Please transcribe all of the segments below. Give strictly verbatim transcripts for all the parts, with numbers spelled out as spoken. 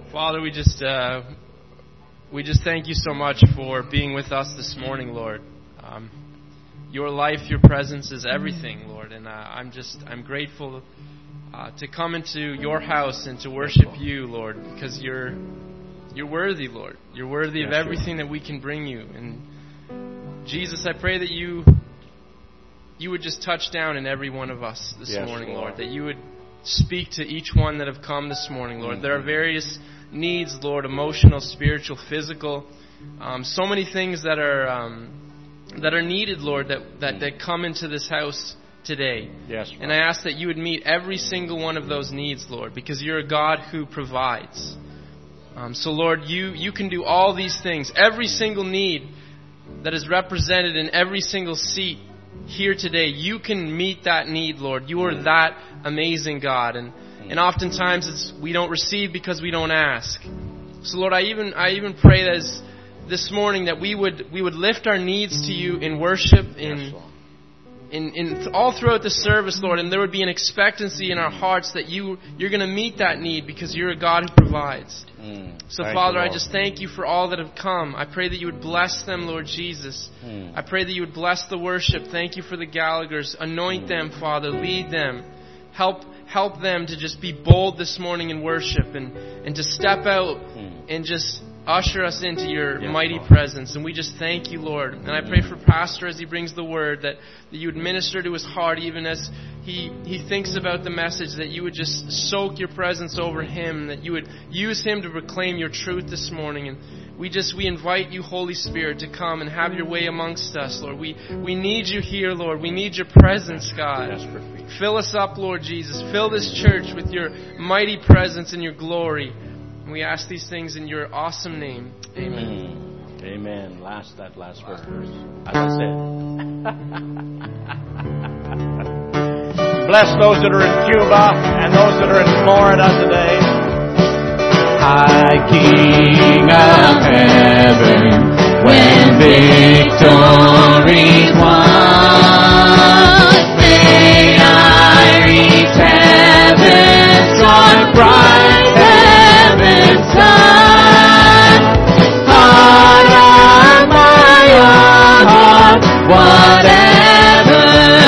Father, we just uh, we just thank you so much for being with us this morning, Lord. Um, your life, your presence is everything, Lord, and uh, I'm just I'm grateful uh, to come into your house and to worship you, Lord, because you're you're worthy, Lord. You're worthy of everything that we can bring you. And Jesus, I pray that you you would just touch down in every one of us this yes, morning, Lord. Lord. That you would speak to each one that have come this morning, Lord. Mm-hmm. There are various needs, Lord, emotional, spiritual, physical, um, so many things that are um, that are needed, Lord, that, that, that come into this house today. Yes, and I ask that you would meet every single one of those needs, Lord, because you're a God who provides. Um, so, Lord, you, you can do all these things. Every single need that is represented in every single seat here today, you can meet that need, Lord. You are that amazing God. And And oftentimes it's we don't receive because we don't ask. So Lord, I even I even pray that as this morning that we would we would lift our needs to you in worship, in in, in all throughout the service, Lord, and there would be an expectancy in our hearts that you you're going to meet that need because you're a God who provides. Mm. So Father, you, I just thank you for all that have come. I pray that you would bless them, Lord Jesus. Mm. I pray that you would bless the worship. Thank you for the Gallaghers. Anoint mm. them, Father. Lead them. Help help them to just be bold this morning in worship and, and to step out mm. and just usher us into your yes, mighty Lord. presence. And we just thank you, Lord. And I pray for Pastor as he brings the word, that, that you would minister to his heart even as he, he thinks about the message, that you would just soak your presence over him, that you would use him to proclaim your truth this morning. And we just, we invite you, Holy Spirit, to come and have your way amongst us, Lord. We, we need you here, Lord. We need your presence, God. Fill us up, Lord Jesus. Fill this church with your mighty presence and your glory. And we ask these things in your awesome name. Amen. Mm. Amen. Last, that last verse. As I said. Bless those that are in Cuba and those that are in Florida today. High King of heaven, when victory's won, may I reach heaven's dark, bright heaven's sun. Heart of my own heart, whatever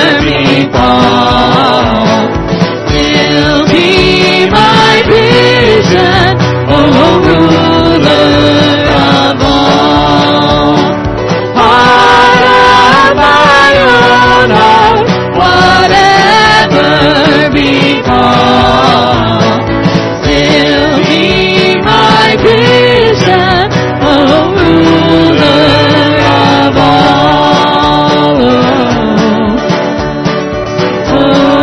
befalls, will be my vision, O ruler of all. Heart of my own heart, whatever befalls, will be my vision, O ruler of all. Oh,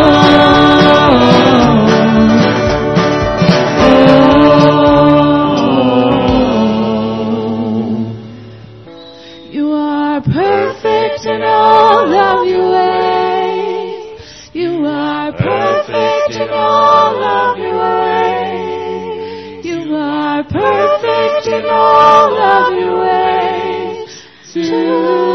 you are perfect in all of your ways. You are perfect in all of your ways. You are perfect in all of your ways to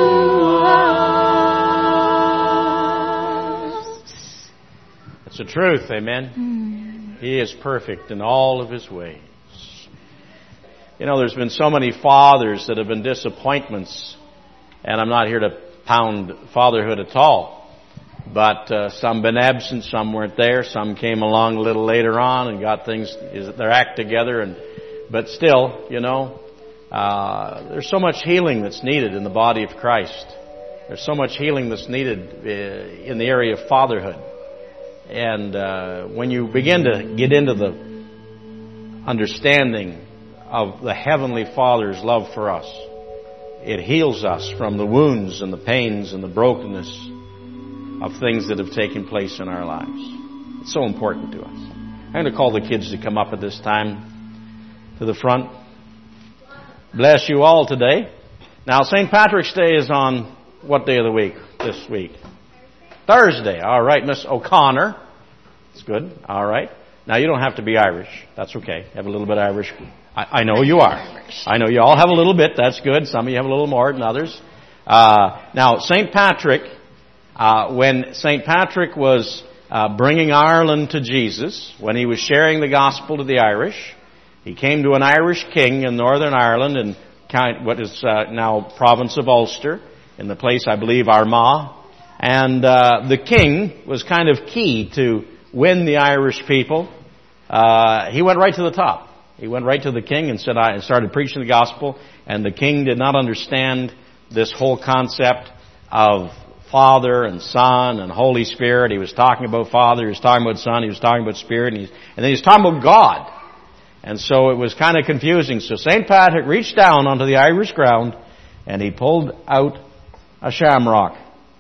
us. That's the truth, amen. Mm. He is perfect in all of his ways. You know, there's been so many fathers that have been disappointments, and I'm not here to pound fatherhood at all, but uh, some been absent, some weren't there, some came along a little later on and got things, their act together, and but still, you know, uh, there's so much healing that's needed in the body of Christ. There's so much healing that's needed uh, in the area of fatherhood. And uh, when you begin to get into the understanding of the Heavenly Father's love for us, it heals us from the wounds and the pains and the brokenness of things that have taken place in our lives. It's so important to us. I'm going to call the kids to come up at this time to the front. Bless you all today. Now, Saint Patrick's Day is on what day of the week this week? Thursday. All right, Miss O'Connor. That's good. All right. Now, you don't have to be Irish. That's okay. Have a little bit of Irish. I, I know you are. I know you all have a little bit. That's good. Some of you have a little more than others. Uh, now, Saint Patrick, uh, when Saint Patrick was uh, bringing Ireland to Jesus, when he was sharing the gospel to the Irish, He came to an Irish king in Northern Ireland in kind, what is uh, now province of Ulster, in the place, I believe, Armagh. And uh, the king was kind of key to win the Irish people. Uh, he went right to the top. He went right to the king and said, I and started preaching the gospel. And the king did not understand this whole concept of Father and Son and Holy Spirit. He was talking about Father, he was talking about Son, he was talking about Spirit, and, he, and then he was talking about God. And so it was kind of confusing. So Saint Patrick reached down onto the Irish ground and he pulled out a shamrock.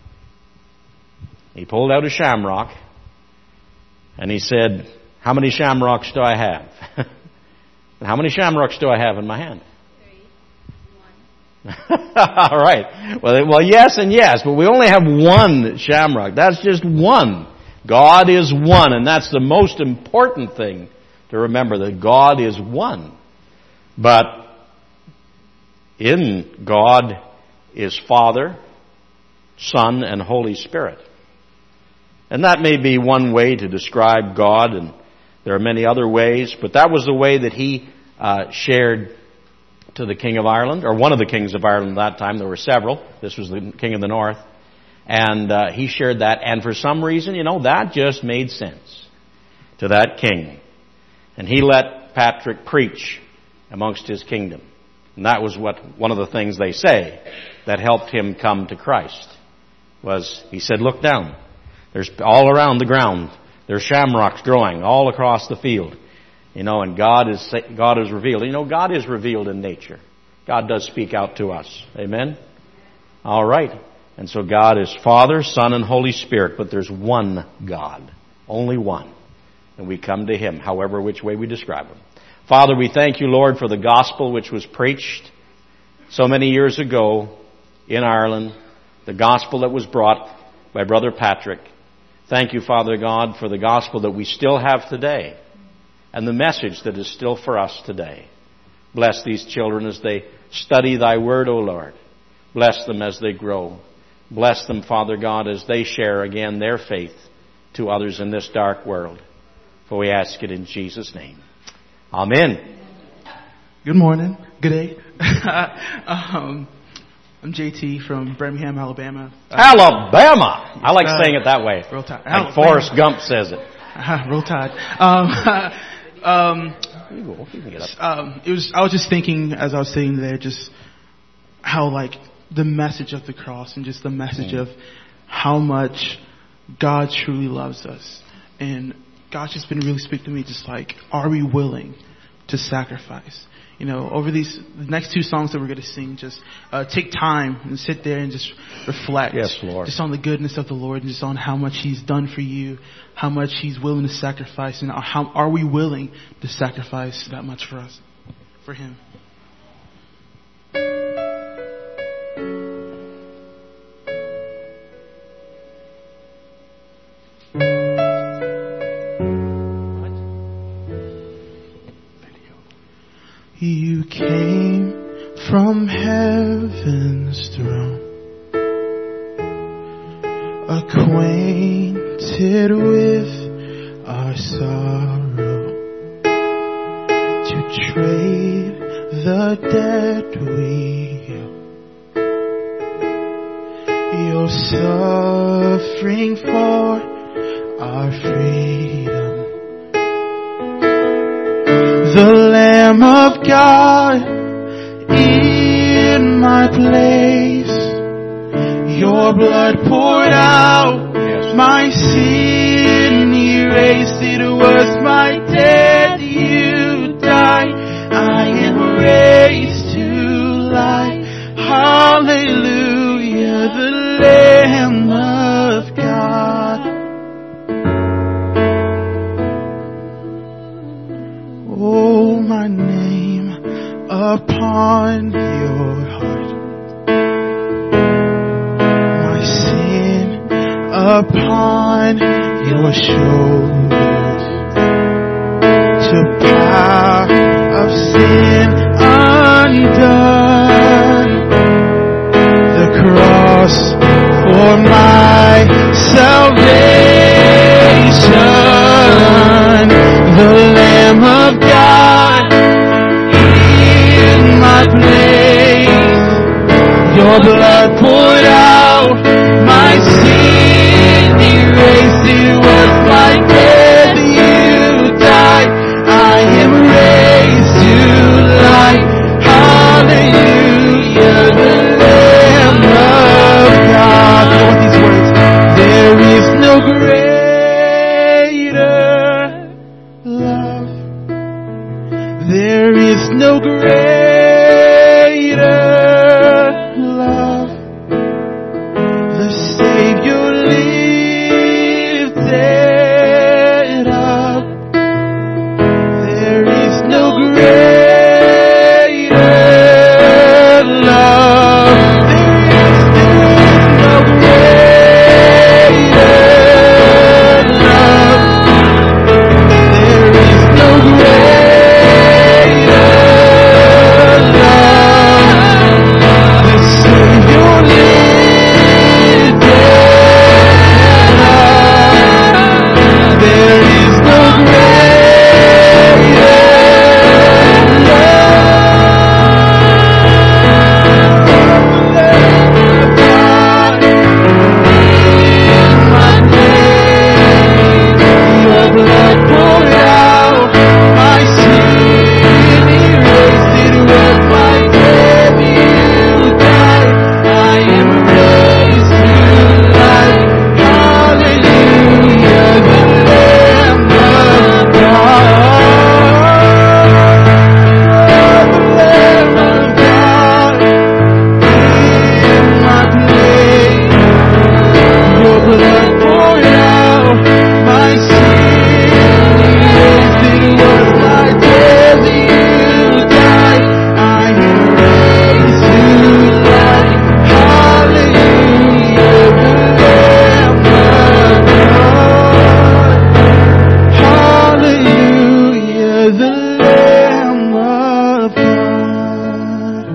He pulled out a shamrock and he said, how many shamrocks do I have? And how many shamrocks do I have in my hand? Three. One. All right. Well, well, yes and yes, but we only have one shamrock. That's just one. God is one, and that's the most important thing to remember, that God is one. But in God is Father, Son, and Holy Spirit. And that may be one way to describe God, and there are many other ways, but that was the way that he uh, shared to the King of Ireland, or one of the kings of Ireland at that time. There were several. This was the King of the North. And uh, he shared that, and for some reason, you know, that just made sense to that king. And he let Patrick preach amongst his kingdom. And that was what one of the things they say that helped him come to Christ. Was, he said, look down. There's all around the ground, there's shamrocks growing all across the field. You know, and God is, God is revealed. You know, God is revealed in nature. God does speak out to us. Amen? All right. And so God is Father, Son, and Holy Spirit, but there's one God. Only one. And we come to Him, however which way we describe Him. Father, we thank you, Lord, for the gospel which was preached so many years ago in Ireland, the gospel that was brought by Brother Patrick. Thank you, Father God, for the gospel that we still have today and the message that is still for us today. Bless these children as they study Thy Word, O Lord. Bless them as they grow. Bless them, Father God, as they share again their faith to others in this dark world. For we ask it in Jesus' name. Amen. Good morning. Good day. um, I'm J T from Birmingham, Alabama. Uh, Alabama! I like uh, saying it that way. Roll Tide. Like Forrest Gump says it. Uh, roll Tide. Um, um, you go. You can get up. Um, it was. I was just thinking as I was sitting there, just how like the message of the cross and just the message mm. of how much God truly loves us. And God's just been really speaking to me, just like, are we willing to sacrifice? You know, over these the next two songs that we're going to sing, just uh, take time and sit there and just reflect. Yes, Lord. Just on the goodness of the Lord and just on how much He's done for you, how much He's willing to sacrifice, and how are we willing to sacrifice that much for us, for Him. You came from heaven's throne, acquainted with our sorrow, to trade the debt we owe. Your suffering for our freedom. The Lamb of God in my place. Your blood poured out, yes. My sin erased. It was my debt you died. I am raised to life. Hallelujah, the Lamb of God. Oh, my name upon your heart, my sin upon your shoulders, to power of sin undone, the cross for my salvation, the Lamb of God Your blood poured out, my sin erased. It was my death, you died. I am raised to life. Hallelujah, the Lamb of God. I want these words. There is no greater love. There is no greater love. The Savior lifted up. There is no greater love. There is, there is no greater love. There is no greater love. The Savior lifted up. There is no greater Your blood poured out, my sin erased. It was my death, you died. I am raised to life. Hallelujah, the Lamb of God. The Lamb of God in my place. Your blood poured out, my sin erased. It was my death, you died. I am raised to life. Hallelujah, the Lamb of God. Hallelujah, the Lamb of God.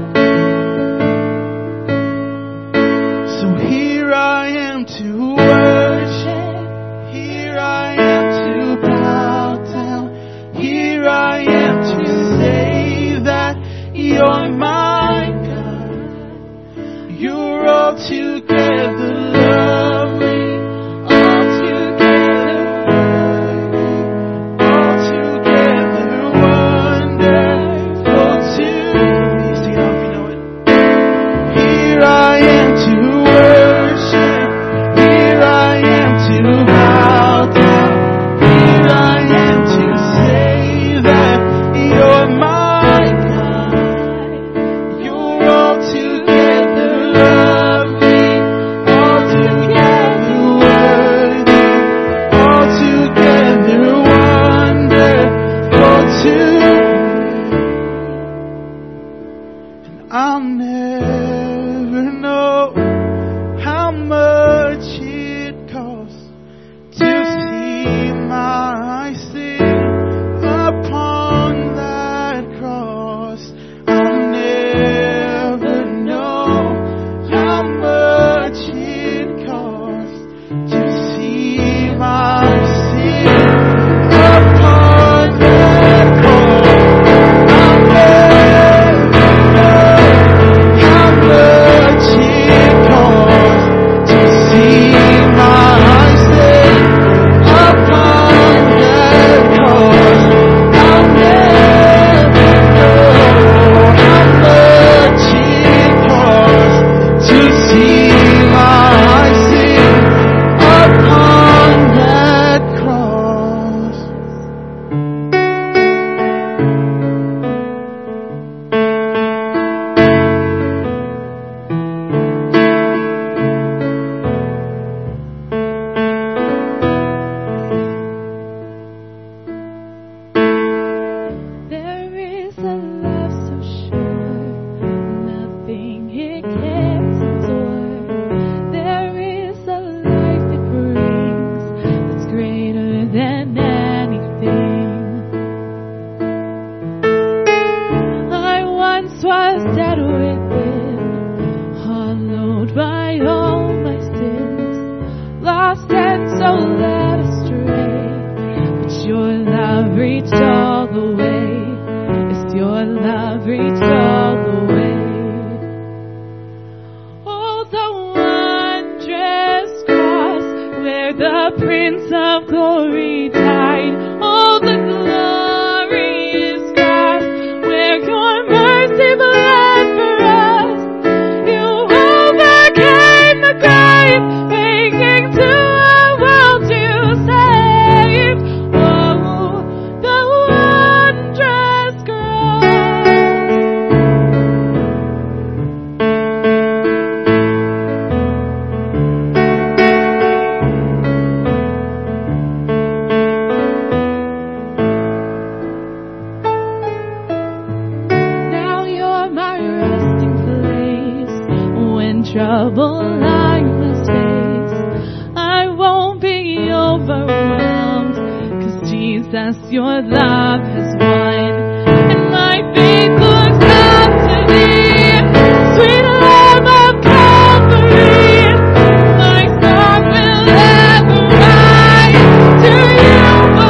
So here I am to worship. Here I am to bow down. Here I am to say that you're my God. You're altogether lovely, altogether worthy, altogether wonderful to me. Sing it out if you know it. Here I am to worship. Here I am to bow down. Here I am to say that you're my God. You're altogether lovely, altogether worthy, altogether wonderful to me. And I'll never know how much it costs to see my sin upon that cross. I'll never know how much it costs to see my sin upon that cross. I'll never know how much it costs to see my sin upon that cross. I'll never know how much it costs to see my sin upon that cross. There is a love so sure, nothing it can't endure. There is a life it brings that's greater than anything. I once was dead within, hollowed by all my sins, lost and so led astray. But your love reached all the way. It's your love reached all the way. the Prince of Glory died. All the glorious cross, where your mercy bled for us. You overcame the grave, bringing to a world to save. Oh, the wondrous cross. Now you're my resting place when trouble I must face. I won't be overwhelmed, 'cause Jesus, your love has won. And my faith looks up to thee, sweet Lamb of Calvary. My song will ever rise to you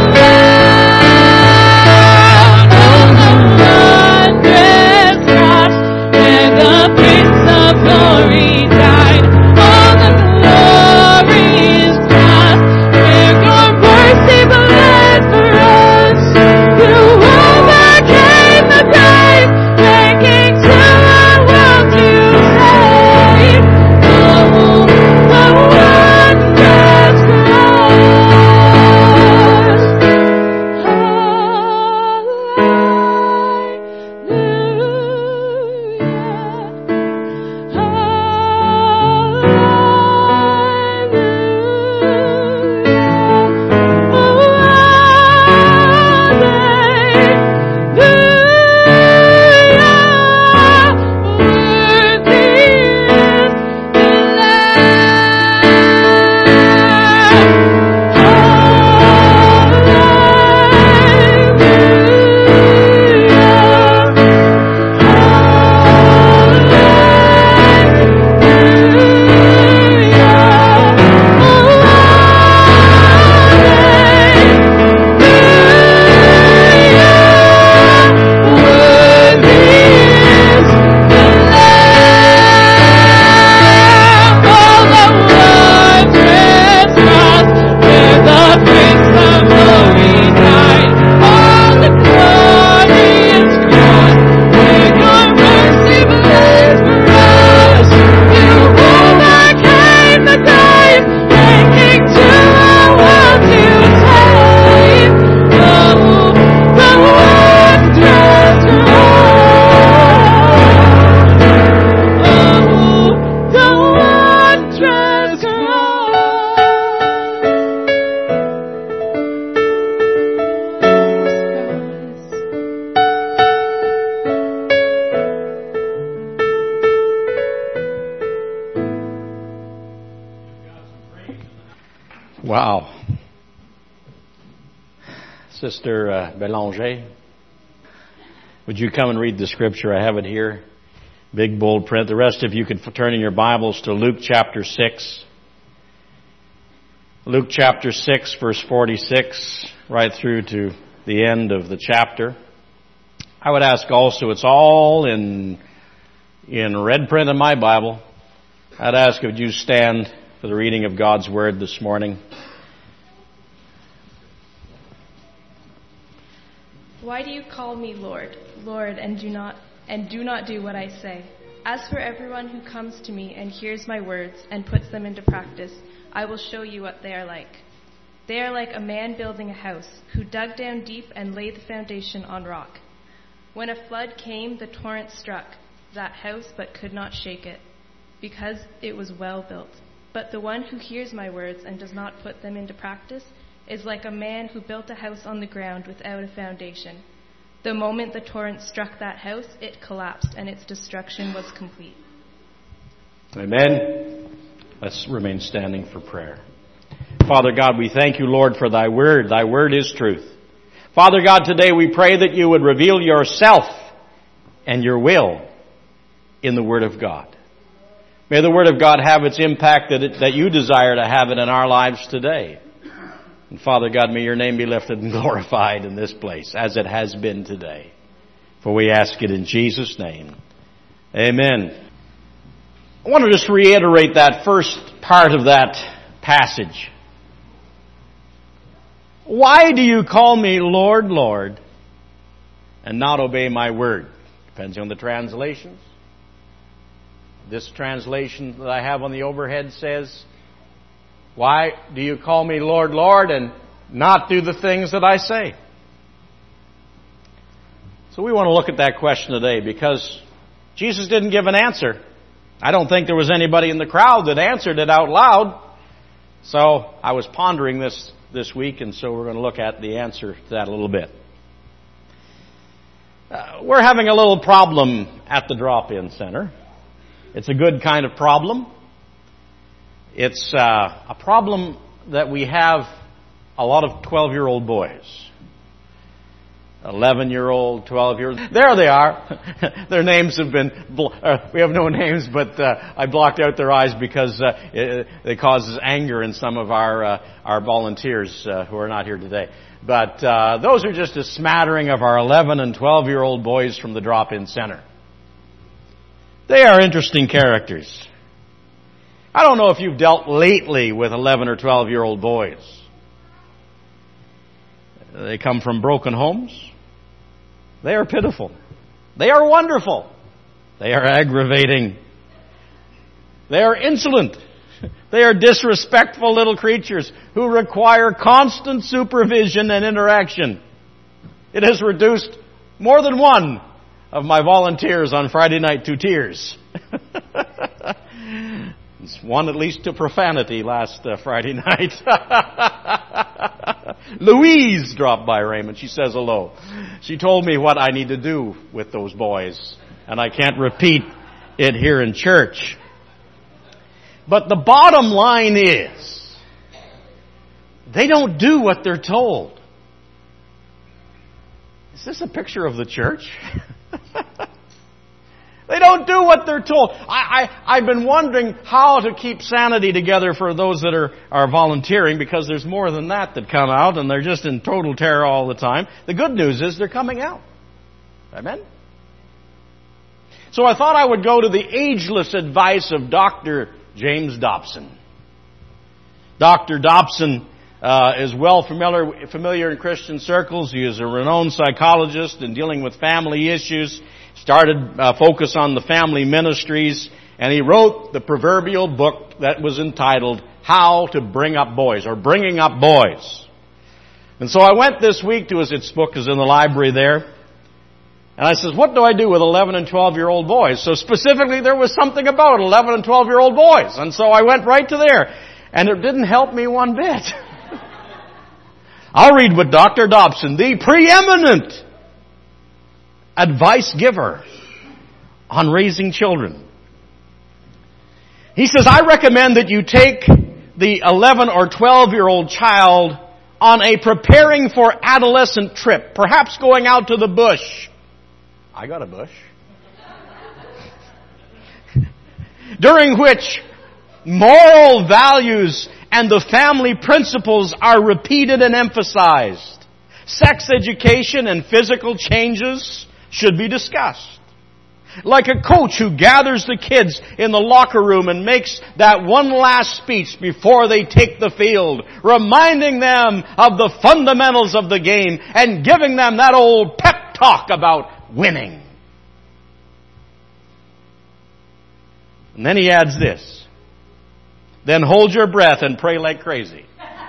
alone. Oh, the wondrous cross, where the Prince of Glory died. Oh, the glorious cross, where your mercy bled for us. You overcame the grave, bringing to a world to save. Oh, the wondrous cross. Wow. Sister uh, Belanger, would you come and read the scripture? I have it here. Big bold print. The rest of you could turn in your Bibles to Luke chapter six. Luke chapter six, verse forty-six, right through to the end of the chapter. I would ask also, it's all in in red print in my Bible. I'd ask if you stand for the reading of God's Word this morning. Why do you call me Lord, Lord, and do not and do not do what I say? As for everyone who comes to me and hears my words and puts them into practice, I will show you what they are like. They are like a man building a house, who dug down deep and laid the foundation on rock. When a flood came, the torrent struck that house but could not shake it, because it was well built. But the one who hears my words and does not put them into practice is like a man who built a house on the ground without a foundation. The moment the torrent struck that house, it collapsed, and its destruction was complete. Amen. Let's remain standing for prayer. Father God, we thank you, Lord, for thy word. Thy word is truth. Father God, today we pray that you would reveal yourself and your will in the word of God. May the word of God have its impact that, it, that you desire to have it in our lives today. And Father God, may your name be lifted and glorified in this place as it has been today. For we ask it in Jesus' name. Amen. I want to just reiterate that first part of that passage. Why do you call me Lord, Lord, and not obey my word? Depends on the translations. This translation that I have on the overhead says, why do you call me Lord, Lord, and not do the things that I say? So we want to look at that question today because Jesus didn't give an answer. I don't think there was anybody in the crowd that answered it out loud. So I was pondering this this week, and so we're going to look at the answer to that a little bit. Uh, we're having a little problem at the drop-in center. It's a good kind of problem. It's uh, a problem that we have a lot of twelve-year-old boys. eleven-year-old, twelve-year-old. There they are. Their names have been, blo- uh, we have no names, but uh, I blocked out their eyes because uh, it, it causes anger in some of our uh, our volunteers uh, who are not here today. But uh, those are just a smattering of our eleven and twelve-year-old boys from the drop-in center. They are interesting characters. I don't know if you've dealt lately with eleven or twelve-year-old boys. They come from broken homes. They are pitiful. They are wonderful. They are aggravating. They are insolent. They are disrespectful little creatures who require constant supervision and interaction. It has reduced more than one of my volunteers on Friday night to tears. It's one at least to profanity last uh, Friday night. Louise dropped by, Raymond. She says hello. She told me what I need to do with those boys, and I can't repeat it here in church. But the bottom line is, they don't do what they're told. Is this a picture of the church? They don't do what they're told. I, I, I've been wondering how to keep sanity together for those that are, are volunteering, because there's more than that that come out, and they're just in total terror all the time. The good news is they're coming out. Amen? So I thought I would go to the ageless advice of Doctor James Dobson. Doctor Dobson uh, is well familiar, familiar in Christian circles. He is a renowned psychologist in dealing with family issues. Started uh, focus on the family ministries, and he wrote the proverbial book that was entitled How to Bring Up Boys, or Bringing Up Boys. And so I went this week to his, its book is in the library there, and I said, what do I do with eleven and twelve-year-old boys? So specifically there was something about eleven and twelve-year-old boys, and so I went right to there, and it didn't help me one bit. I'll read what Doctor Dobson, the preeminent advice giver on raising children. He says, I recommend that you take the eleven or twelve-year-old child on a preparing for adolescent trip, perhaps going out to the bush. I got a bush. During which moral values and the family principles are repeated and emphasized. Sex education and physical changes should be discussed. Like a coach who gathers the kids in the locker room and makes that one last speech before they take the field, reminding them of the fundamentals of the game and giving them that old pep talk about winning. And then he adds this, then hold your breath and pray like crazy.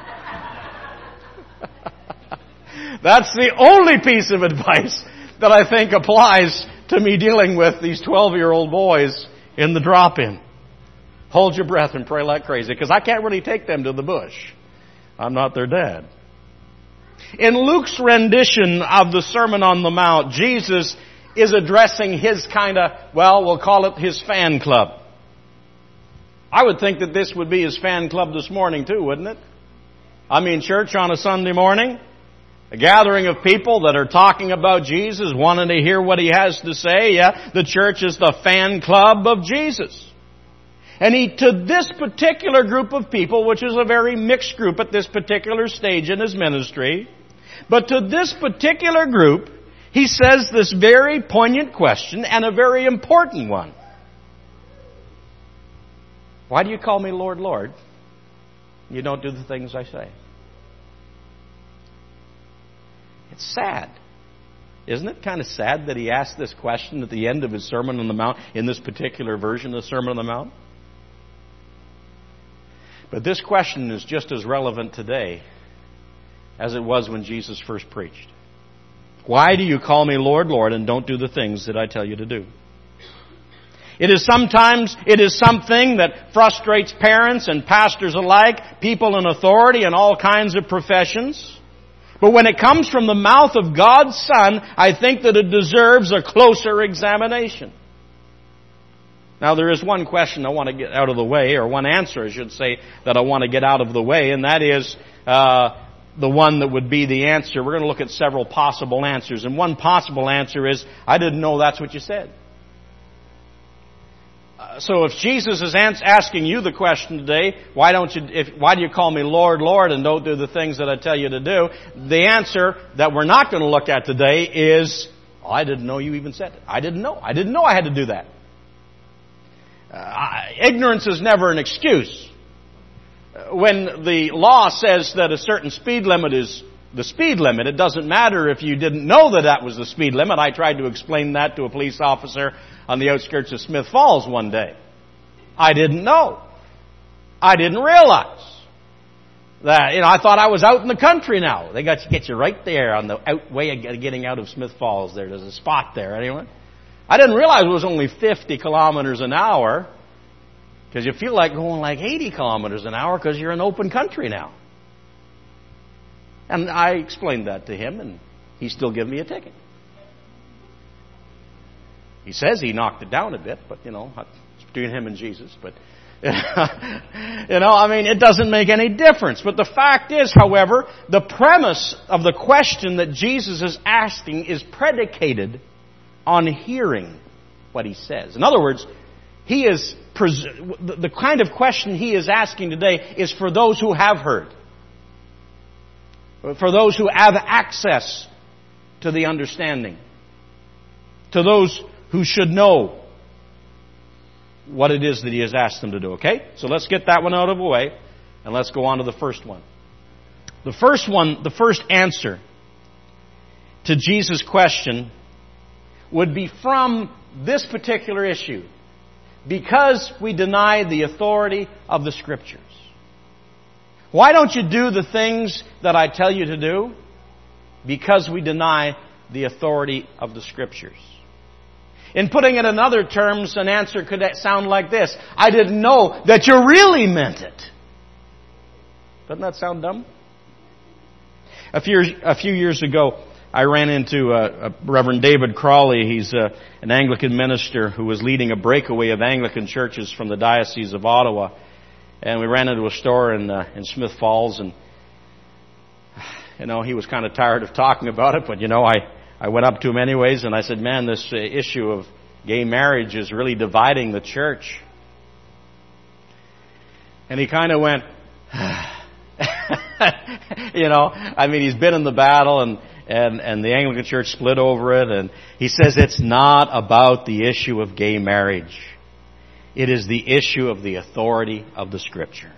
That's the only piece of advice that I think applies to me dealing with these twelve-year-old boys in the drop-in. Hold your breath and pray like crazy, because I can't really take them to the bush. I'm not their dad. In Luke's rendition of the Sermon on the Mount, Jesus is addressing his kind of, well, we'll call it his fan club. I would think that this would be his fan club this morning too, wouldn't it? I mean, church on a Sunday morning. A gathering of people that are talking about Jesus, wanting to hear what he has to say. Yeah, the church is the fan club of Jesus. And he, to this particular group of people, which is a very mixed group at this particular stage in his ministry, but to this particular group, he says this very poignant question, and a very important one. Why do you call me Lord, Lord? You don't do the things I say. It's sad. Isn't it kind of sad that he asked this question at the end of his Sermon on the Mount, in this particular version of the Sermon on the Mount? But this question is just as relevant today as it was when Jesus first preached. Why do you call me Lord, Lord, and don't do the things that I tell you to do? It is sometimes, it is something that frustrates parents and pastors alike, people in authority in all kinds of professions. But when it comes from the mouth of God's Son, I think that it deserves a closer examination. Now, there is one question I want to get out of the way, or one answer, I should say, that I want to get out of the way, and that is uh, the one that would be the answer. We're going to look at several possible answers, and one possible answer is, I didn't know that's what you said. Uh, so if Jesus is ans- asking you the question today, why don't you? If, why do you call me Lord, Lord, and don't do the things that I tell you to do? The answer that we're not going to look at today is, oh, I didn't know you even said it. I didn't know. I didn't know I had to do that. Uh, ignorance is never an excuse. When the law says that a certain speed limit is the speed limit, it doesn't matter if you didn't know that that was the speed limit. I tried to explain that to a police officer on the outskirts of Smith Falls one day. I didn't know. I didn't realize that, you know, I thought I was out in the country now. They got to get you right there on the out way of getting out of Smith Falls there. There's a spot there anyway. I didn't realize it was only fifty kilometers an hour, because you feel like going like eighty kilometers an hour because you're in open country now. And I explained that to him, and he still gave me a ticket. He says he knocked it down a bit, but, you know, it's between him and Jesus. But, you know, I mean, it doesn't make any difference. But the fact is, however, the premise of the question that Jesus is asking is predicated on hearing what he says. In other words, he is pres- the kind of question he is asking today is for those who have heard, for those who have access to the understanding, to those who should know what it is that he has asked them to do. Okay? So let's get that one out of the way, and let's go on to the first one. The first one, the first answer to Jesus' question would be from this particular issue. Because we deny the authority of the Scriptures. Why don't you do the things that I tell you to do? Because we deny the authority of the Scriptures. In putting it in other terms, an answer could sound like this. I didn't know that you really meant it. Doesn't that sound dumb? A few, a few years ago, I ran into uh, Reverend David Crawley. He's uh, an Anglican minister who was leading a breakaway of Anglican churches from the Diocese of Ottawa. And we ran into a store in uh, in Smith Falls, and you know, he was kind of tired of talking about it, but you know, I, I went up to him anyways, and I said, man, this uh, issue of gay marriage is really dividing the church. And he kind of went, you know, I mean, he's been in the battle, and And, and the Anglican Church split over it. And he says it's not about the issue of gay marriage. It is the issue of the authority of the Scripture.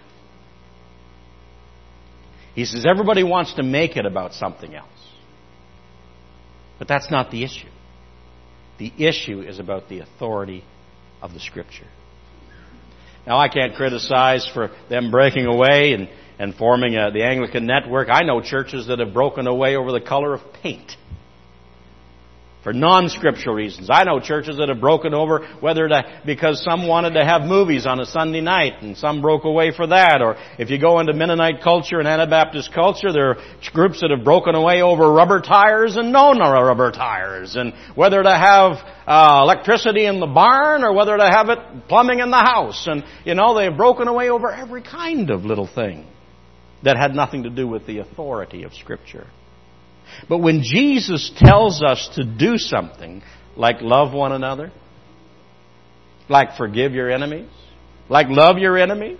He says everybody wants to make it about something else. But that's not the issue. The issue is about the authority of the Scripture. Now, I can't criticize for them breaking away and and forming a, the Anglican network. I know churches that have broken away over the color of paint for non-scriptural reasons. I know churches that have broken over whether to, because some wanted to have movies on a Sunday night, and some broke away for that. Or if you go into Mennonite culture and Anabaptist culture, there are groups that have broken away over rubber tires and no rubber tires, and whether to have uh, electricity in the barn or whether to have it plumbing in the house. And, you know, they've broken away over every kind of little thing that had nothing to do with the authority of Scripture. But when Jesus tells us to do something like love one another, like forgive your enemies, like love your enemies,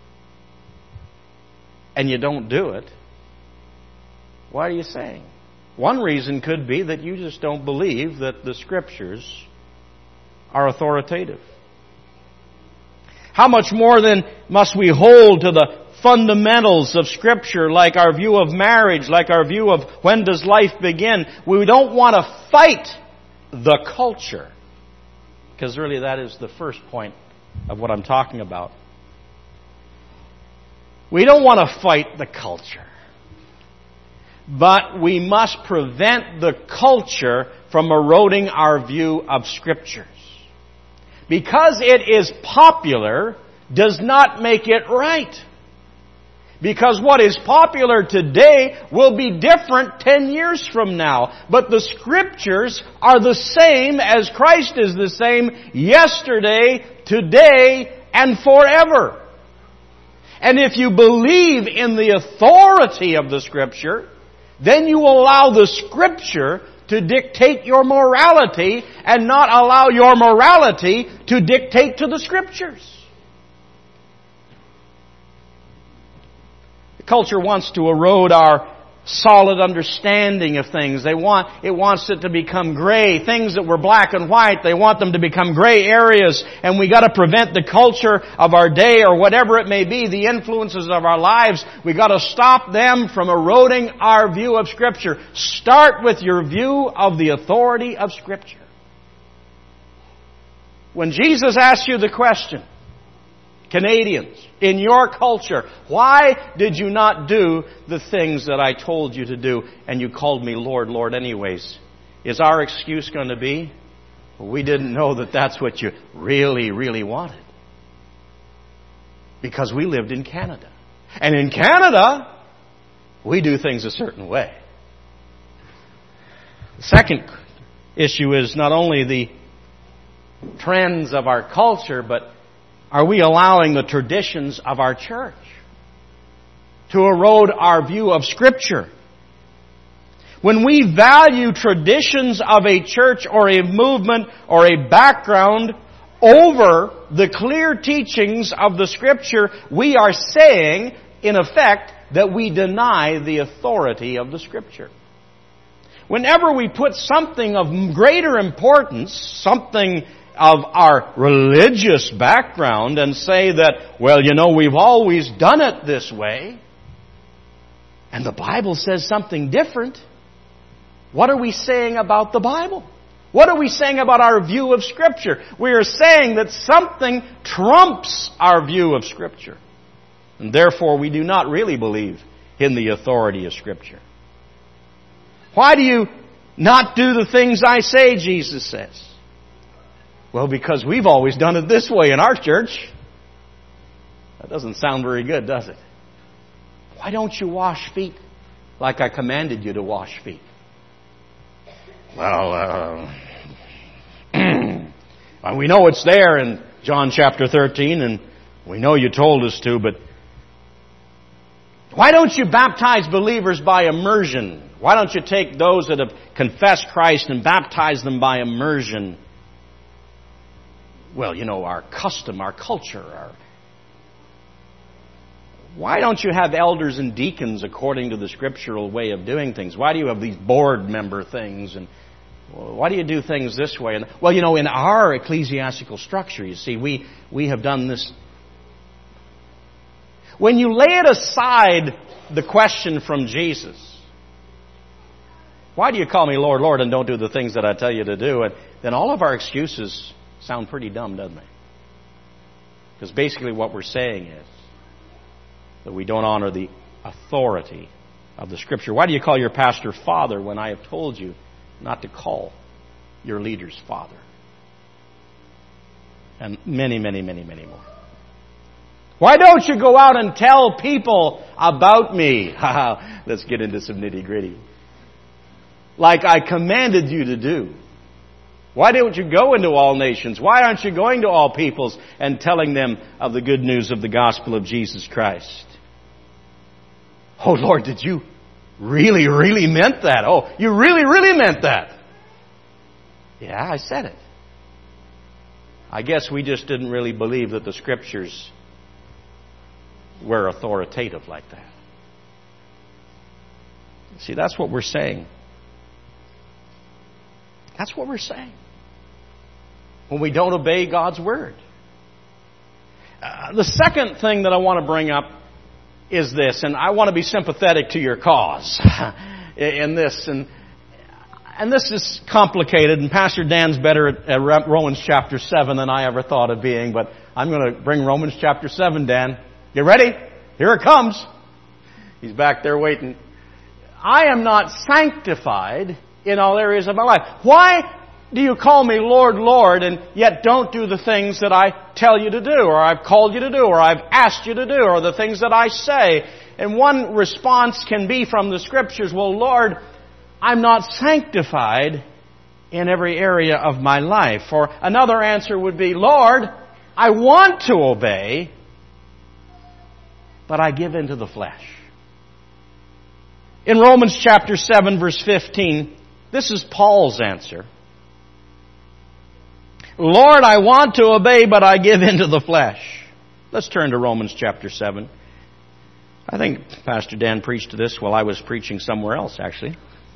and you don't do it, what are you saying? One reason could be that you just don't believe that the Scriptures are authoritative. How much more then must we hold to the fundamentals of Scripture, like our view of marriage, like our view of when does life begin. We don't want to fight the culture. Because really that is the first point of what I'm talking about. We don't want to fight the culture. But we must prevent the culture from eroding our view of Scriptures. Because it is popular does not make it right. Because what is popular today will be different ten years from now. But the Scriptures are the same as Christ is the same yesterday, today, and forever. And if you believe in the authority of the Scripture, then you will allow the Scripture to dictate your morality and not allow your morality to dictate to the Scriptures. The culture wants to erode our solid understanding of things. They want, it wants it to become gray. Things that were black and white, they want them to become gray areas. And we got to prevent the culture of our day or whatever it may be, the influences of our lives. We got to stop them from eroding our view of Scripture. Start with your view of the authority of Scripture. When Jesus asks you the question, Canadians, in your culture, why did you not do the things that I told you to do and you called me Lord, Lord anyways? Is our excuse going to be, well, we didn't know that that's what you really, really wanted? Because we lived in Canada. And in Canada, we do things a certain way. The second issue is not only the trends of our culture, but are we allowing the traditions of our church to erode our view of Scripture? When we value traditions of a church or a movement or a background over the clear teachings of the Scripture, we are saying, in effect, that we deny the authority of the Scripture. Whenever we put something of greater importance, something of our religious background, and say that, well, you know, we've always done it this way, and the Bible says something different, what are we saying about the Bible? What are we saying about our view of Scripture? We are saying that something trumps our view of Scripture. And therefore, we do not really believe in the authority of Scripture. Why do you not do the things I say, Jesus says? Well, because we've always done it this way in our church. That doesn't sound very good, does it? Why don't you wash feet like I commanded you to wash feet? Well, uh, we know it's there in John chapter thirteen, and we know you told us to, but why don't you baptize believers by immersion? Why don't you take those that have confessed Christ and baptize them by immersion? Well, you know, our custom, our culture, our... Why don't you have elders and deacons according to the scriptural way of doing things? Why do you have these board member things? And why do you do things this way? And, well, you know, in our ecclesiastical structure, you see, we, we have done this. When you lay it aside, the question from Jesus, why do you call me Lord, Lord, and don't do the things that I tell you to do? And then all of our excuses sound pretty dumb, doesn't they? Because basically what we're saying is that we don't honor the authority of the Scripture. Why do you call your pastor father when I have told you not to call your leaders father? And many, many, many, many more. Why don't you go out and tell people about me? Let's get into some nitty-gritty. Like I commanded you to do. Why don't you go into all nations? Why aren't you going to all peoples and telling them of the good news of the gospel of Jesus Christ? Oh, Lord, did you really, really meant that? Oh, you really, really meant that? Yeah, I said it. I guess we just didn't really believe that the Scriptures were authoritative like that. See, that's what we're saying. That's what we're saying. When we don't obey God's Word. Uh, the second thing that I want to bring up is this, and I want to be sympathetic to your cause in this, and and this is complicated, and Pastor Dan's better at, at Romans chapter seven than I ever thought of being, but I'm going to bring Romans chapter seven, Dan. You ready? Here it comes. He's back there waiting. I am not sanctified in all areas of my life. Why do you call me Lord, Lord, and yet don't do the things that I tell you to do, or I've called you to do, or I've asked you to do, or the things that I say? And one response can be from the Scriptures, well, Lord, I'm not sanctified in every area of my life. Or another answer would be, Lord, I want to obey, but I give into the flesh. In Romans chapter seven, verse fifteen, this is Paul's answer. Lord, I want to obey, but I give into the flesh. Let's turn to Romans chapter seven. I think Pastor Dan preached this while I was preaching somewhere else, actually.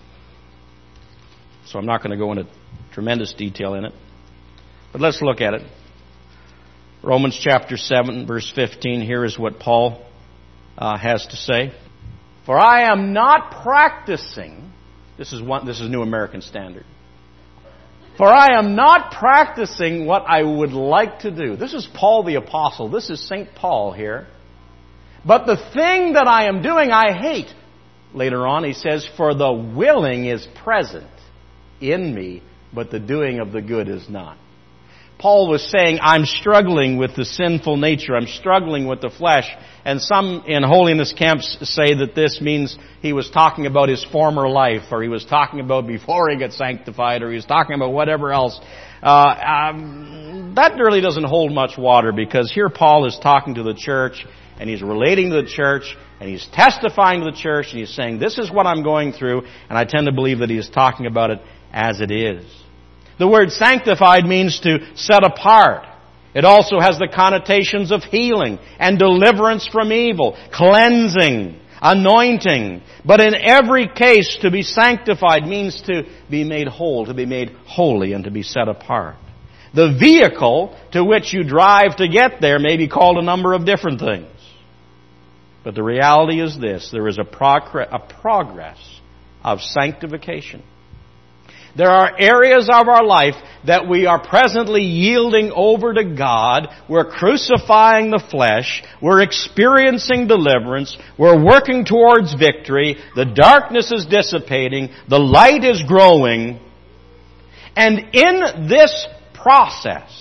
So I'm not going to go into tremendous detail in it. But let's look at it. Romans chapter seven, verse fifteen. Here is what Paul uh, has to say. For I am not practicing, this is one, this is New American Standard. For I am not practicing what I would like to do. This is Paul the Apostle. This is Saint Paul here. But the thing that I am doing I hate. Later on he says, for the willing is present in me, but the doing of the good is not. Paul was saying, I'm struggling with the sinful nature. I'm struggling with the flesh. And some in holiness camps say that this means he was talking about his former life, or he was talking about before he got sanctified, or he was talking about whatever else. Uh, um, that really doesn't hold much water, because here Paul is talking to the church, and he's relating to the church, and he's testifying to the church, and he's saying, this is what I'm going through, and I tend to believe that he is talking about it as it is. The word sanctified means to set apart. It also has the connotations of healing and deliverance from evil, cleansing, anointing. But in every case, to be sanctified means to be made whole, to be made holy, and to be set apart. The vehicle to which you drive to get there may be called a number of different things. But the reality is this: there is a, progress, a progress of sanctification. There are areas of our life that we are presently yielding over to God. We're crucifying the flesh. We're experiencing deliverance. We're working towards victory. The darkness is dissipating. The light is growing. And in this process,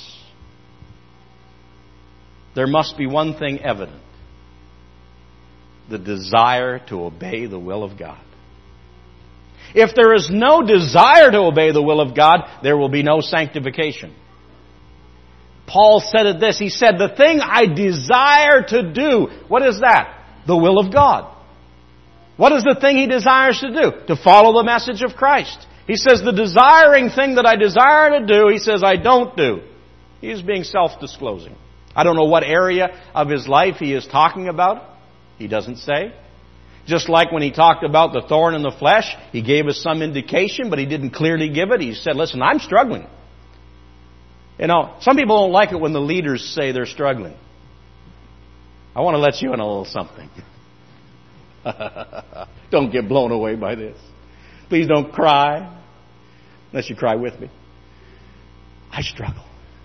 there must be one thing evident: the desire to obey the will of God. If there is no desire to obey the will of God, there will be no sanctification. Paul said it this, he said, the thing I desire to do, what is that? The will of God. What is the thing he desires to do? To follow the message of Christ. He says, the desiring thing that I desire to do, he says, I don't do. He is being self-disclosing. I don't know what area of his life he is talking about. He doesn't say. Just like when he talked about the thorn in the flesh, he gave us some indication, but he didn't clearly give it. He said, listen, I'm struggling. You know, some people don't like it when the leaders say they're struggling. I want to let you in a little something. Don't get blown away by this. Please don't cry, unless you cry with me. I struggle.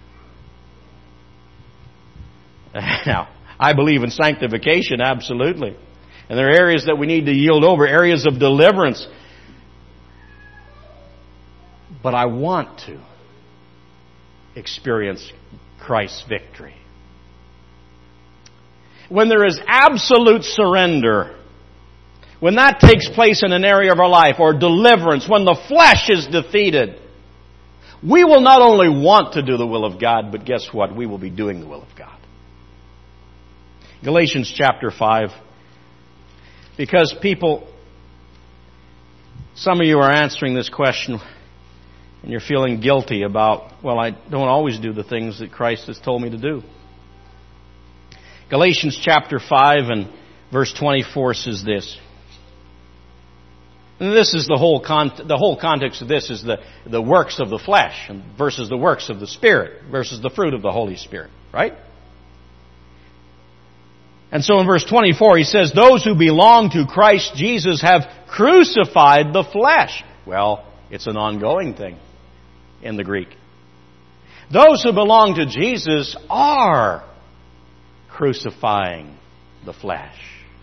Now, I believe in sanctification, absolutely. And there are areas that we need to yield over, areas of deliverance. But I want to experience Christ's victory. When there is absolute surrender, when that takes place in an area of our life, or deliverance, when the flesh is defeated, we will not only want to do the will of God, but guess what? We will be doing the will of God. Galatians chapter five. Because people, some of you are answering this question and you're feeling guilty about, well, I don't always do the things that Christ has told me to do. Galatians chapter five and verse twenty-four says this. And this is the whole con- the whole context of this is the, the works of the flesh versus the works of the Spirit versus the fruit of the Holy Spirit, right? And so in verse twenty-four he says, those who belong to Christ Jesus have crucified the flesh. Well, it's an ongoing thing in the Greek. Those who belong to Jesus are crucifying the flesh.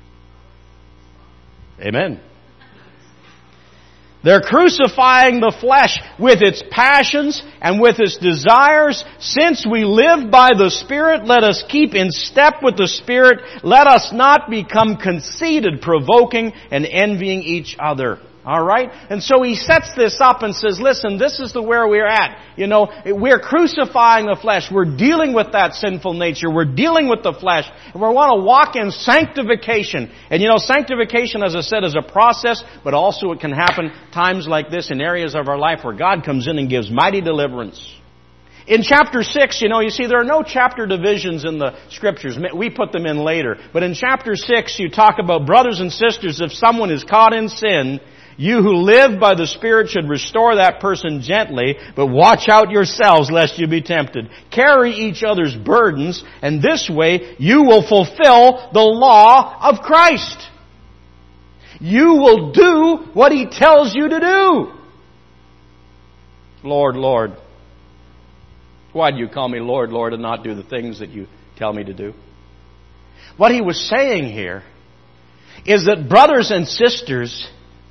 Amen. They're crucifying the flesh with its passions and with its desires. Since we live by the Spirit, let us keep in step with the Spirit. Let us not become conceited, provoking, and envying each other. All right? And so he sets this up and says, listen, this is the where we're at. You know, we're crucifying the flesh. We're dealing with that sinful nature. We're dealing with the flesh. And we want to walk in sanctification. And you know, sanctification, as I said, is a process, but also it can happen times like this in areas of our life where God comes in and gives mighty deliverance. In chapter six, you know, you see there are no chapter divisions in the Scriptures. We put them in later. But in chapter six, you talk about brothers and sisters, if someone is caught in sin, you who live by the Spirit should restore that person gently, but watch out yourselves lest you be tempted. Carry each other's burdens, and this way you will fulfill the law of Christ. You will do what He tells you to do. Lord, Lord. Why do you call me Lord, Lord, and not do the things that you tell me to do? What he was saying here is that brothers and sisters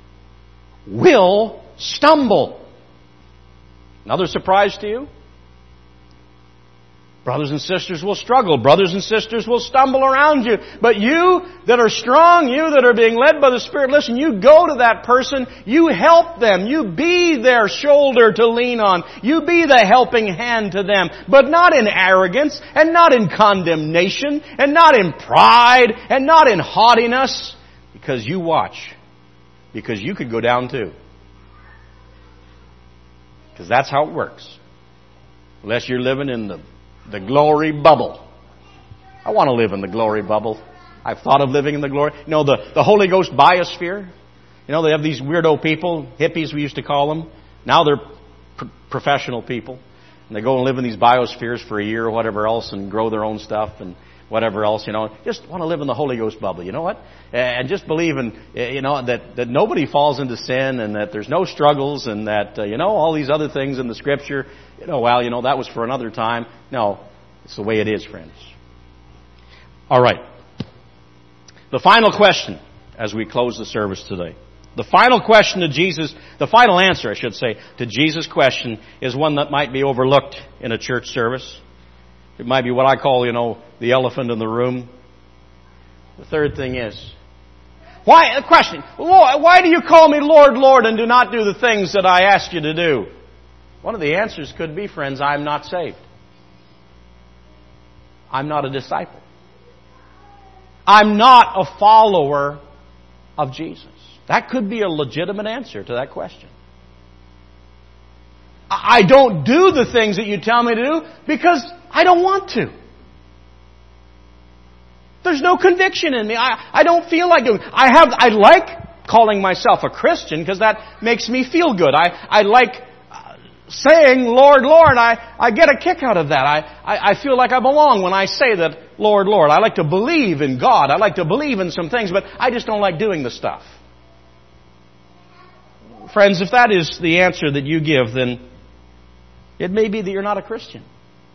will stumble. Another surprise to you? Brothers and sisters will struggle. Brothers and sisters will stumble around you. But you that are strong, you that are being led by the Spirit, listen, you go to that person, you help them, you be their shoulder to lean on, you be the helping hand to them, but not in arrogance, and not in condemnation, and not in pride, and not in haughtiness, because you watch. Because you could go down too. Because that's how it works. Unless you're living in the, the glory bubble. I want to live in the glory bubble. I've thought of living in the glory. You know, the, the Holy Ghost biosphere. You know, they have these weirdo people, hippies we used to call them. Now they're pr- professional people. And they go and live in these biospheres for a year or whatever else and grow their own stuff and whatever else, you know. Just want to live in the Holy Ghost bubble, you know what? And just believe in, you know, that, that nobody falls into sin and that there's no struggles and that, uh, you know, all these other things in the Scripture, you know, well, you know, that was for another time. No, it's the way it is, friends. All right. The final question as we close the service today. The final question to Jesus, the final answer, I should say, to Jesus' question is one that might be overlooked in a church service. It might be what I call, you know, the elephant in the room. The third thing is, why, the question, Lord, why do you call me Lord, Lord, and do not do the things that I asked you to do? One of the answers could be, friends, I'm not saved. I'm not a disciple. I'm not a follower of Jesus. That could be a legitimate answer to that question. I don't do the things that you tell me to do because I don't want to. There's no conviction in me. I, I don't feel like doing it. I have, I like calling myself a Christian because that makes me feel good. I, I like uh, saying, Lord, Lord. I, I get a kick out of that. I, I, I feel like I belong when I say that, Lord, Lord. I like to believe in God. I like to believe in some things, but I just don't like doing the stuff. Friends, if that is the answer that you give, then it may be that you're not a Christian.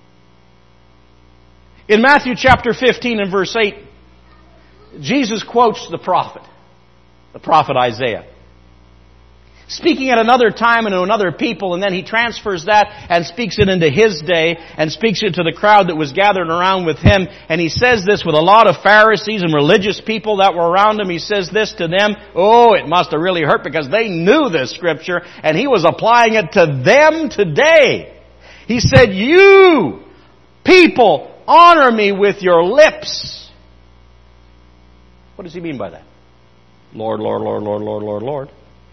In Matthew chapter fifteen and verse eight, Jesus quotes the prophet, the prophet Isaiah, speaking at another time and to another people, and then he transfers that and speaks it into his day and speaks it to the crowd that was gathered around with him. And he says this with a lot of Pharisees and religious people that were around him. He says this to them. Oh, it must have really hurt because they knew this scripture and he was applying it to them today. He said, you people honor me with your lips. What does he mean by that? Lord, Lord, Lord, Lord, Lord, Lord, Lord.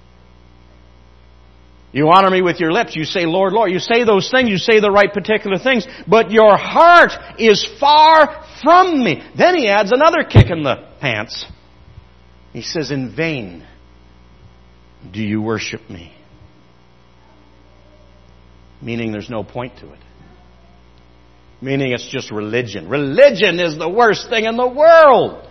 You honor me with your lips. You say, Lord, Lord. You say those things. You say the right particular things. But your heart is far from me. Then he adds another kick in the pants. He says, in vain do you worship me. Meaning there's no point to it. Meaning it's just religion. Religion is the worst thing in the world.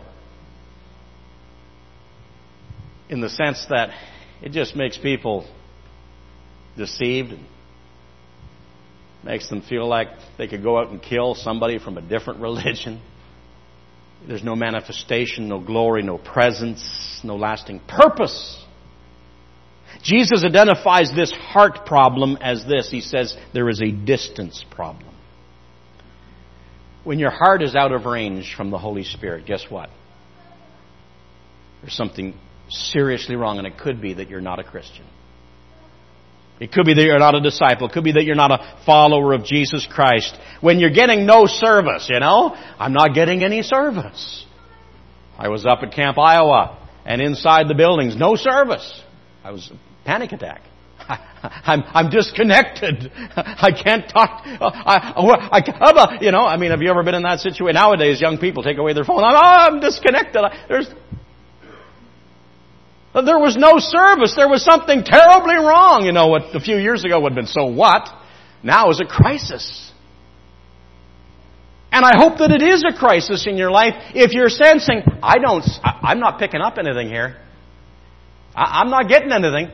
In the sense that it just makes people deceived. And makes them feel like they could go out and kill somebody from a different religion. There's no manifestation, no glory, no presence, no lasting purpose. Jesus identifies this heart problem as this. He says there is a distance problem. When your heart is out of range from the Holy Spirit, guess what? There's something seriously wrong, and it could be that you're not a Christian. It could be that you're not a disciple. It could be that you're not a follower of Jesus Christ. When you're getting no service, you know, I'm not getting any service. I was up at Camp Iowa, and inside the buildings, no service. I was a panic attack. I'm, I'm disconnected. I can't talk. I, I, you know, I mean, have you ever been in that situation? Nowadays, young people take away their phone. I'm, I'm disconnected. There's, there was no service. There was something terribly wrong. You know, what a few years ago would have been so what? Now is a crisis. And I hope that it is a crisis in your life if you're sensing, I don't, I'm not picking up anything here. I'm not getting anything.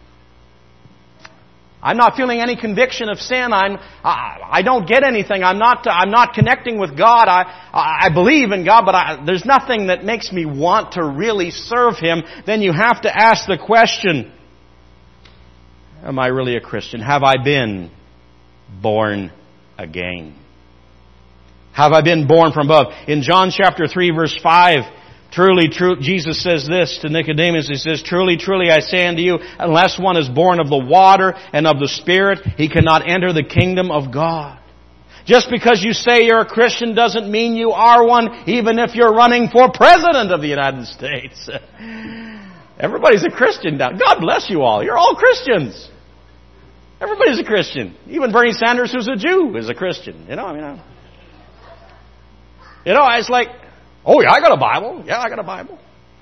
I'm not feeling any conviction of sin. I'm, I, I don't get anything. I'm not, I'm not connecting with God. I, I believe in God, but I, there's nothing that makes me want to really serve Him. Then you have to ask the question, am I really a Christian? Have I been born again? Have I been born from above? In John chapter three verse five, Truly, true, Jesus says this to Nicodemus. He says, Truly, truly, I say unto you, unless one is born of the water and of the Spirit, he cannot enter the kingdom of God. Just because you say you're a Christian doesn't mean you are one, even if you're running for President of the United States. Everybody's a Christian now. God bless you all. You're all Christians. Everybody's a Christian. Even Bernie Sanders, who's a Jew, is a Christian. You know, I mean, I, you know, it's like, oh, yeah, I got a Bible. Yeah, I got a Bible.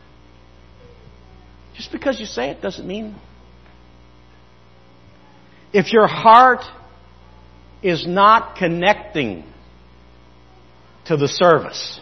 Just because you say it doesn't mean. If your heart is not connecting to the service,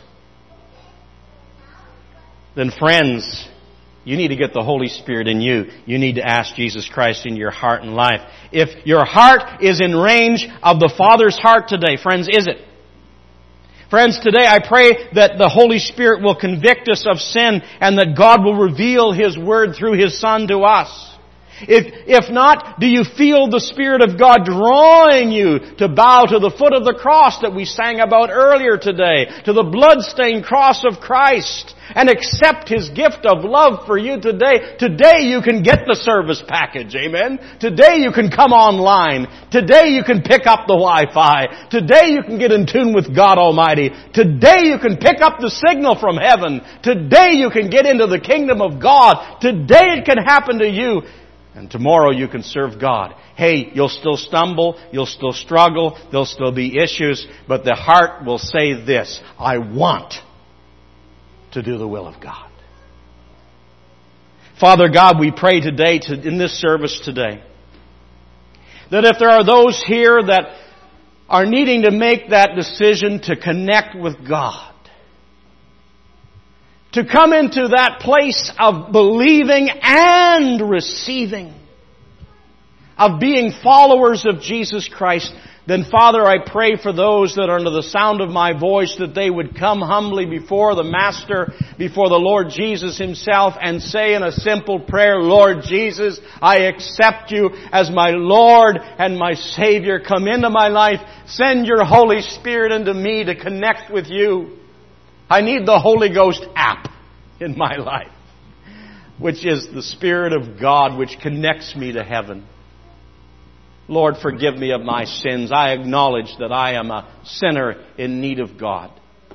then friends, you need to get the Holy Spirit in you. You need to ask Jesus Christ in your heart and life. If your heart is in range of the Father's heart today, friends, is it? Friends, today I pray that the Holy Spirit will convict us of sin and that God will reveal His Word through His Son to us. If, if not, do you feel the Spirit of God drawing you to bow to the foot of the cross that we sang about earlier today, to the blood-stained cross of Christ, and accept His gift of love for you today? Today you can get the service package, amen? Today you can come online. Today you can pick up the Wi-Fi. Today you can get in tune with God Almighty. Today you can pick up the signal from heaven. Today you can get into the kingdom of God. Today it can happen to you. And tomorrow you can serve God. Hey, you'll still stumble, you'll still struggle, there'll still be issues, but the heart will say this, I want to do the will of God. Father God, we pray today, to, in this service today, that if there are those here that are needing to make that decision to connect with God, to come into that place of believing and receiving, of being followers of Jesus Christ, then Father, I pray for those that are under the sound of my voice that they would come humbly before the Master, before the Lord Jesus Himself, and say in a simple prayer, Lord Jesus, I accept You as my Lord and my Savior. Come into my life. Send Your Holy Spirit into me to connect with You. I need the Holy Ghost app in my life, which is the Spirit of God which connects me to heaven. Lord, forgive me of my sins. I acknowledge that I am a sinner in need of God.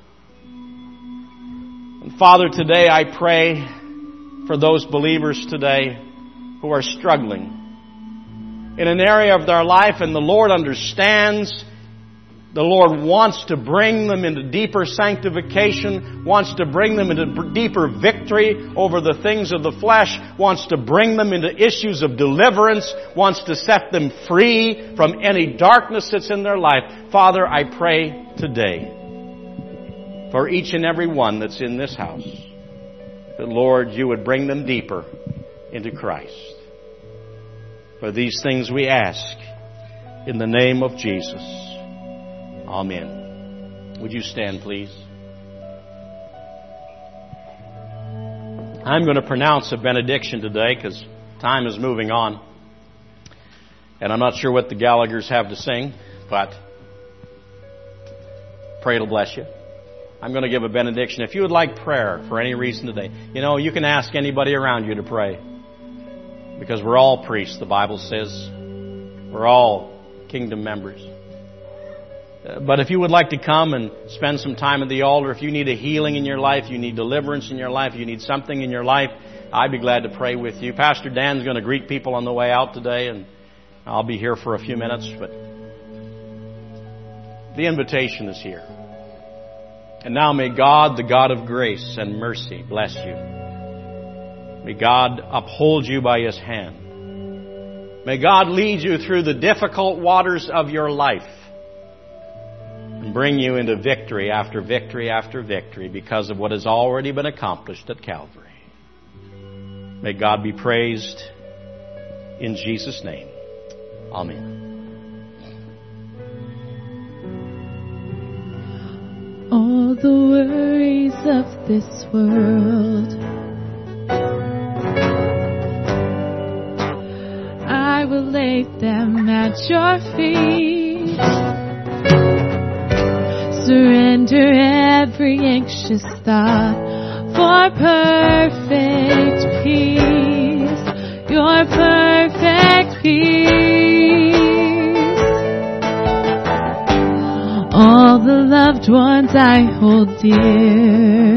And Father, today I pray for those believers today who are struggling in an area of their life, and the Lord understands The Lord wants to bring them into deeper sanctification, wants to bring them into deeper victory over the things of the flesh, wants to bring them into issues of deliverance, wants to set them free from any darkness that's in their life. Father, I pray today for each and every one that's in this house that, Lord, you would bring them deeper into Christ. For these things we ask in the name of Jesus. Amen. Would you stand, please? I'm going to pronounce a benediction today because time is moving on. And I'm not sure what the Gallaghers have to sing, but pray it'll bless you. I'm going to give a benediction. If you would like prayer for any reason today, you know, you can ask anybody around you to pray. Because we're all priests, the Bible says. We're all kingdom members. But if you would like to come and spend some time at the altar, if you need a healing in your life, you need deliverance in your life, you need something in your life, I'd be glad to pray with you. Pastor Dan's going to greet people on the way out today, and I'll be here for a few minutes, but the invitation is here. And now may God, the God of grace and mercy, bless you. May God uphold you by His hand. May God lead you through the difficult waters of your life and bring you into victory after victory after victory because of what has already been accomplished at Calvary. May God be praised in Jesus' name. Amen. All the worries of this world, I will lay them at your feet. Surrender every anxious thought for perfect peace, your perfect peace. All the loved ones I hold dear,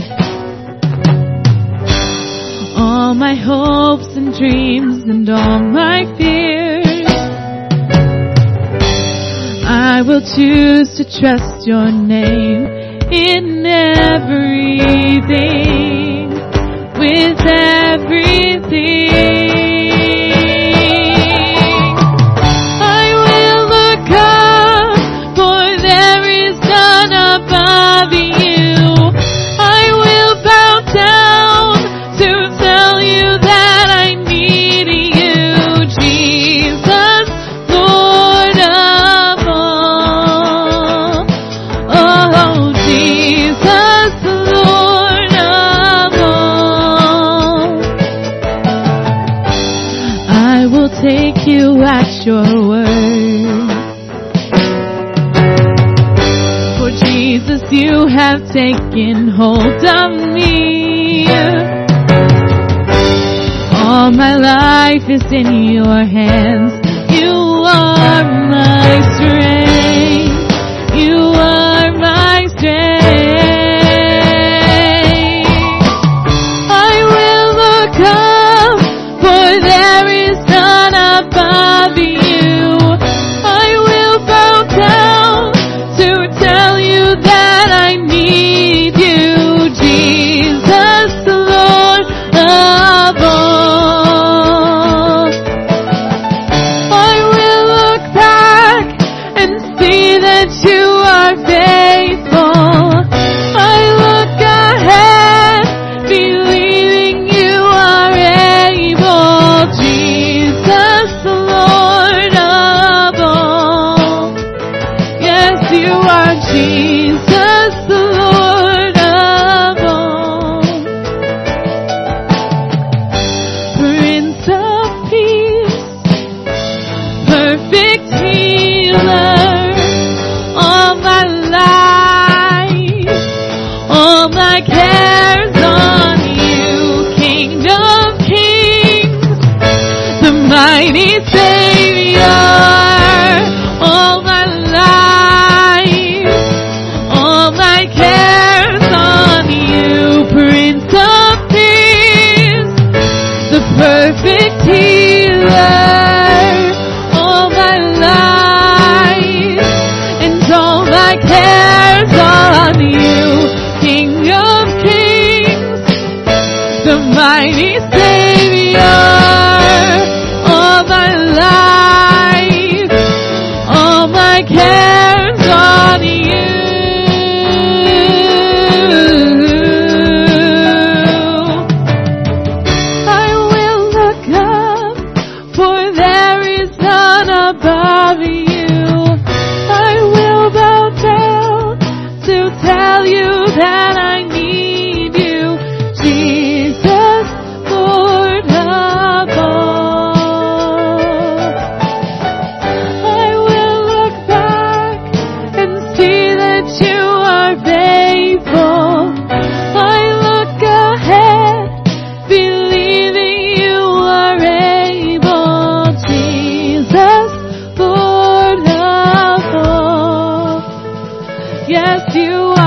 all my hopes and dreams and all my fears, I will choose to trust your name in everything, with everything. I will look up, for there is none above you. I will bow down to tell you that I need you, Jesus, Lord of all. Oh, Jesus, Lord of all. I will take you at your word. For Jesus, you have taken hold of me. All my life is in your hands. You are my strength. You are my strength. I will look up, for there is none above you. I will bow down to tell you that I need you, Jesus, Lord of all. I will look back and see that you are faithful. I look ahead, believing you are able, Jesus, Lord of all. Yes, you are Jesus, Lord of all. Prince of Peace, perfect healer, all my life, all my cares on you, King of Kings, the mighty Savior, all my life, all my cares Yes, you